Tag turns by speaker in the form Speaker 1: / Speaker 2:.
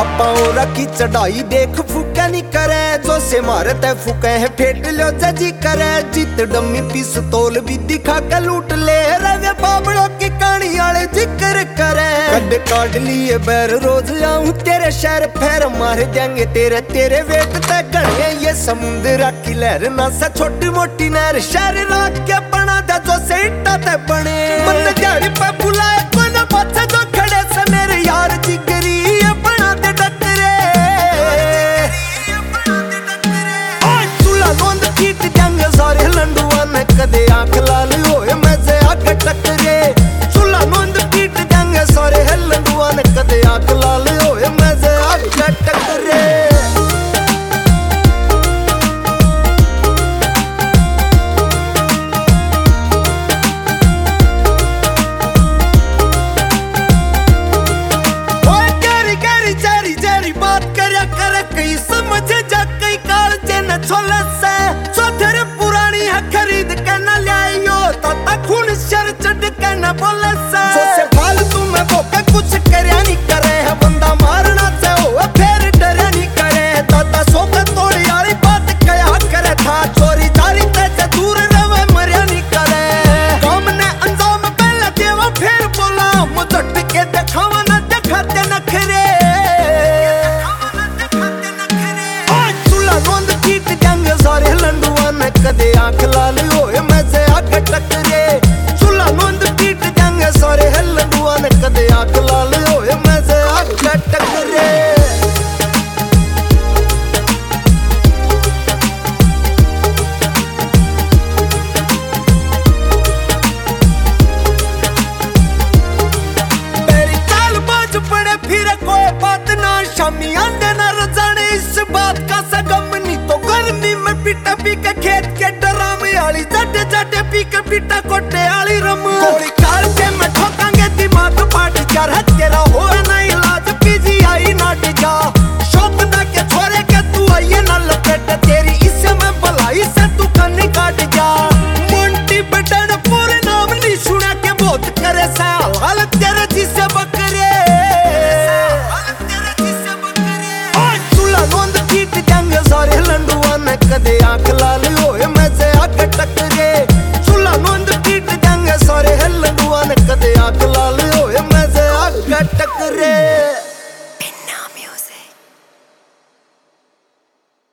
Speaker 1: आपा और की चढ़ाई देख फूका नहीं करे, जो से मारे ते फूके है फेट लो जजी करे। जीत डमी पिस्तौल भी दिखा के लूट ले, रवे बाबड़ों की कहानी आले जिक्र करे। कद काट लिए बैर रोज आऊं तेरे शहर, फेर मार देंगे तेरे तेरे वेट ते गणे। ये समुद्र की लहर ना सा छोटी मोटी नहर, शहर राख के बना दे जो से इट्टा ते बने। मन दिहाड़ी पे बुलाए कोन पाछे जो खड़े से मेरे यार जिगरी बना दे डकरे। चूल्हा लोंद कीट देंगे सारे लंडुआ ने, कदे आंख लाल होए मैं से आगे टकरे। चूल्हा लोंद कीट देंगे सारे लंडुआ ने, कदे आंख लाल होए मैं से आगे टकरे। पुरानी है खरीद के न लियो, ताता खून शर चढ़ के न बोले से फालतू में बोके कुछ करया नहीं करे है। बंदा मारना से हो फिर डरे नहीं करे, ताता सोके तोड़ी वाली बात कया करे था। चोरी जारी से दूर रवे मरिया नहीं करे, काम ने अंजाम पहले देवा फिर बोला। मुझट के दिखावा न दिखाते नखरे। चूल्हा रोंद कीट देंगे सारे लंडुआ ने, कदे आंख लाल होए मैं से आगे टकरे। चूल्हा रोंद कीट देंगे सारे लंडुआ ने, कदे आंख लाल होए मैं से आगे टकरे। मेरी चाल बाज पड़े फिर कोई बात ना, शामी आंदे ना रजाने इस बात का सगम नहीं। तो गर्मी में पिटा पी के खेत के डरामे आली, जाटे जाटे पी के पिटा कोटे आली रम।